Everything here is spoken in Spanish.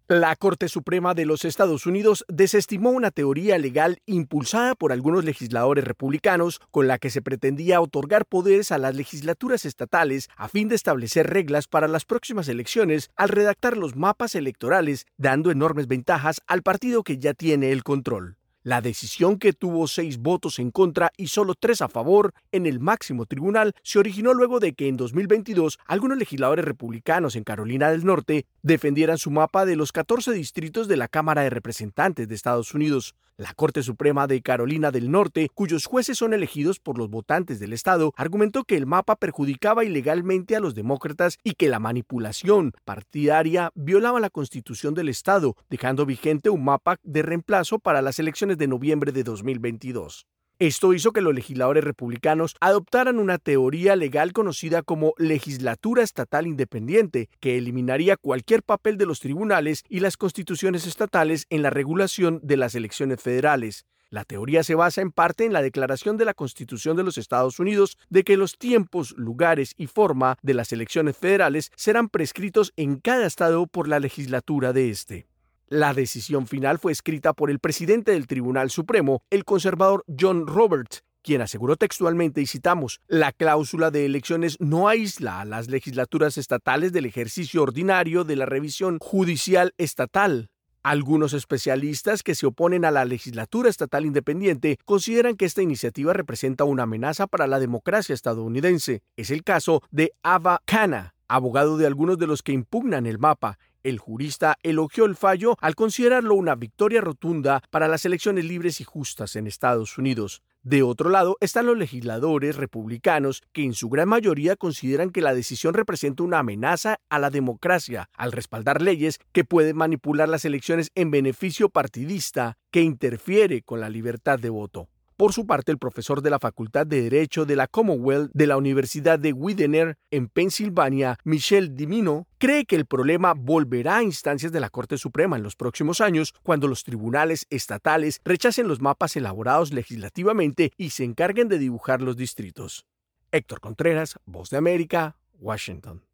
La Corte Suprema de los Estados Unidos desestimó una teoría legal impulsada por algunos legisladores republicanos con la que se pretendía otorgar poderes a las legislaturas estatales a fin de establecer reglas para las próximas elecciones al redactar los mapas electorales, dando enormes ventajas al partido que ya tiene el control. La decisión, que tuvo 6 votos en contra y solo 3 a favor en el máximo tribunal, se originó luego de que en 2022 algunos legisladores republicanos en Carolina del Norte defendieran su mapa de los 14 distritos de la Cámara de Representantes de Estados Unidos. La Corte Suprema de Carolina del Norte, cuyos jueces son elegidos por los votantes del estado, argumentó que el mapa perjudicaba ilegalmente a los demócratas y que la manipulación partidaria violaba la Constitución del estado, dejando vigente un mapa de reemplazo para las elecciones de noviembre de 2022. Esto hizo que los legisladores republicanos adoptaran una teoría legal conocida como legislatura estatal independiente, que eliminaría cualquier papel de los tribunales y las constituciones estatales en la regulación de las elecciones federales. La teoría se basa en parte en la Declaración de la Constitución de los Estados Unidos de que los tiempos, lugares y forma de las elecciones federales serán prescritos en cada estado por la legislatura de este. La decisión final fue escrita por el presidente del Tribunal Supremo, el conservador John Roberts, quien aseguró textualmente, y citamos, «La cláusula de elecciones no aísla a las legislaturas estatales del ejercicio ordinario de la revisión judicial estatal». Algunos especialistas que se oponen a la legislatura estatal independiente consideran que esta iniciativa representa una amenaza para la democracia estadounidense. Es el caso de Ava Khanna, abogado de algunos de los que impugnan el mapa. El jurista elogió el fallo al considerarlo una victoria rotunda para las elecciones libres y justas en Estados Unidos. De otro lado están los legisladores republicanos que en su gran mayoría consideran que la decisión representa una amenaza a la democracia al respaldar leyes que pueden manipular las elecciones en beneficio partidista que interfiere con la libertad de voto. Por su parte, el profesor de la Facultad de Derecho de la Commonwealth de la Universidad de Widener, en Pensilvania, Michel Dimino, cree que el problema volverá a instancias de la Corte Suprema en los próximos años cuando los tribunales estatales rechacen los mapas elaborados legislativamente y se encarguen de dibujar los distritos. Héctor Contreras, Voz de América, Washington.